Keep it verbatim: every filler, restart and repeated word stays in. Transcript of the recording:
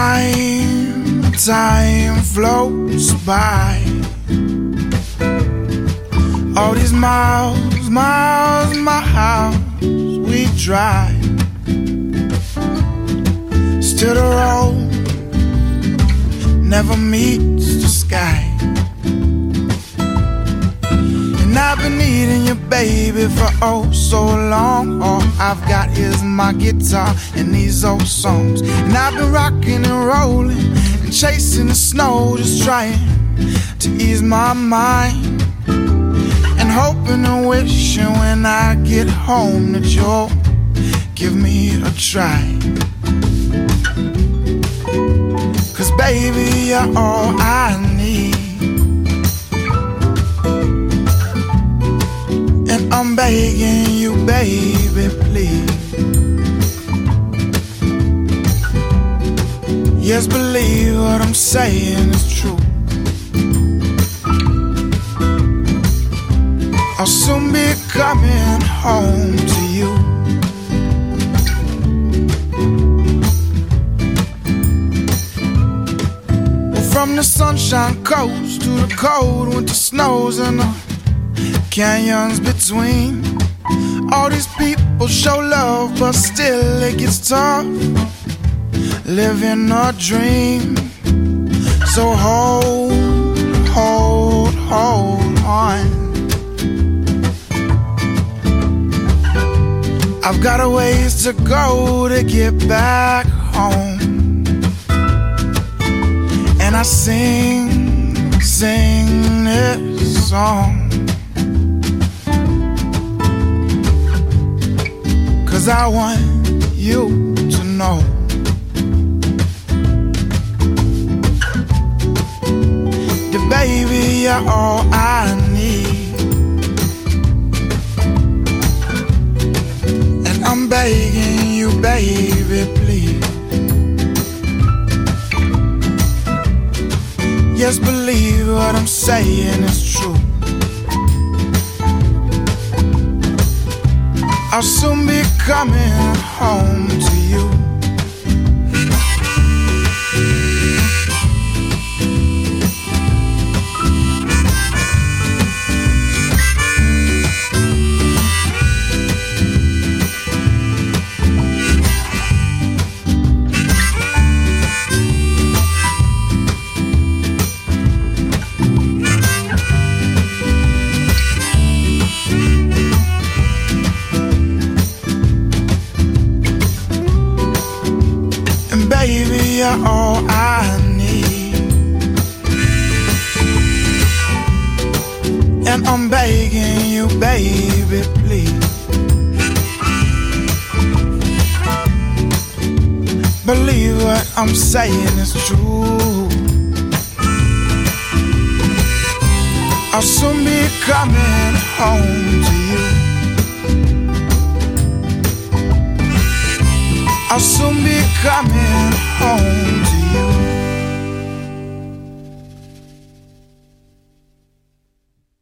Time, time floats by. All these miles, miles, miles we drive. Still the road never meets the sky. And I've been needing you, baby, for oh so long. All I've got is my guitar and these old songs. And I've been rocking and rolling and chasing the snow, just trying to ease my mind, and hoping and wishing when I get home that you'll give me a try. Cause baby, you're all I need, and I'm begging you, baby, please. Yes, believe what I'm saying is true. I'll soon be coming home to you. Well, from the sunshine coast to the cold winter snows and the canyons between, all these people show love, but still it gets tough living a dream. So hold, hold, hold on. I've got a ways to go to get back home. And I sing, sing this song, cause I want you to know that baby, you're all I need. I'm begging you, baby, please. Yes, believe what I'm saying is true. I'll soon be coming home to you. Baby, you're all I need, and I'm begging you, baby, please. Believe what I'm saying is true. I'll soon be coming home to you. I'll soon be coming home to you.